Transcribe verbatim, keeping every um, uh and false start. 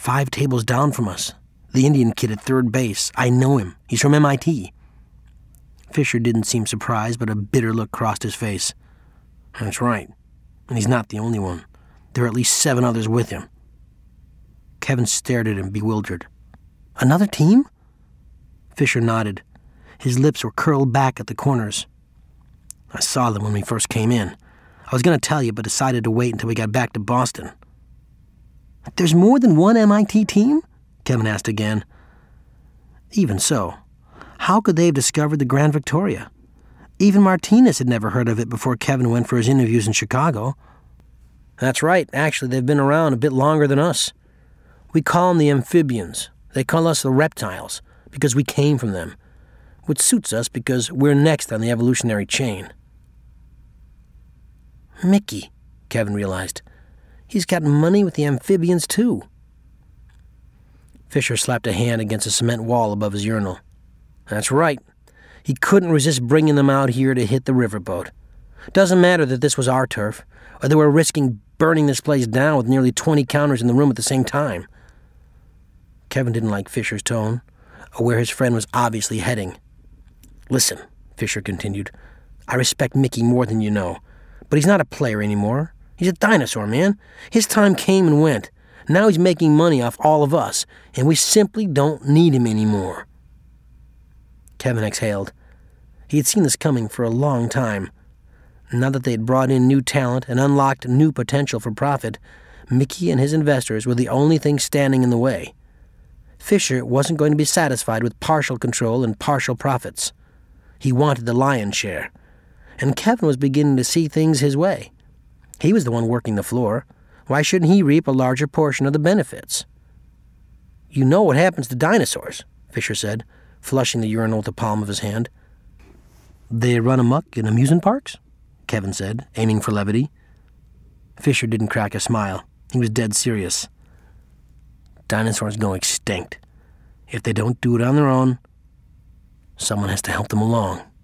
Five tables down from us. The Indian kid at third base. I know him. He's from M I T. Fisher didn't seem surprised, but a bitter look crossed his face. That's right. And he's not the only one. There are at least seven others with him. Kevin stared at him, bewildered. Another team? Fisher nodded. His lips were curled back at the corners. I saw them when we first came in. I was going to tell you, but decided to wait until we got back to Boston. There's more than one M I T team? Kevin asked again. Even so, how could they have discovered the Grand Victoria? Even Martinez had never heard of it before Kevin went for his interviews in Chicago. That's right. Actually, they've been around a bit longer than us. We call them the amphibians. They call us the reptiles, because we came from them, which suits us because we're next on the evolutionary chain. Mickey, Kevin realized. He's got money with the amphibians, too. Fisher slapped a hand against a cement wall above his urinal. That's right. He couldn't resist bringing them out here to hit the riverboat. Doesn't matter that this was our turf, or that we're risking burning this place down with nearly twenty counters in the room at the same time. Kevin didn't like Fisher's tone, or where his friend was obviously heading. Listen, Fisher continued, I respect Mickey more than you know, but he's not a player anymore. He's a dinosaur, man. His time came and went. Now he's making money off all of us, and we simply don't need him anymore. Kevin exhaled. He had seen this coming for a long time. Now that they had brought in new talent and unlocked new potential for profit, Mickey and his investors were the only thing standing in the way. Fisher wasn't going to be satisfied with partial control and partial profits. He wanted the lion's share, and Kevin was beginning to see things his way. He was the one working the floor. Why shouldn't he reap a larger portion of the benefits? You know what happens to dinosaurs, Fisher said, flushing the urinal with the palm of his hand. They run amok in amusement parks? Kevin said, aiming for levity. Fisher didn't crack a smile. He was dead serious. Dinosaurs go extinct. If they don't do it on their own, someone has to help them along.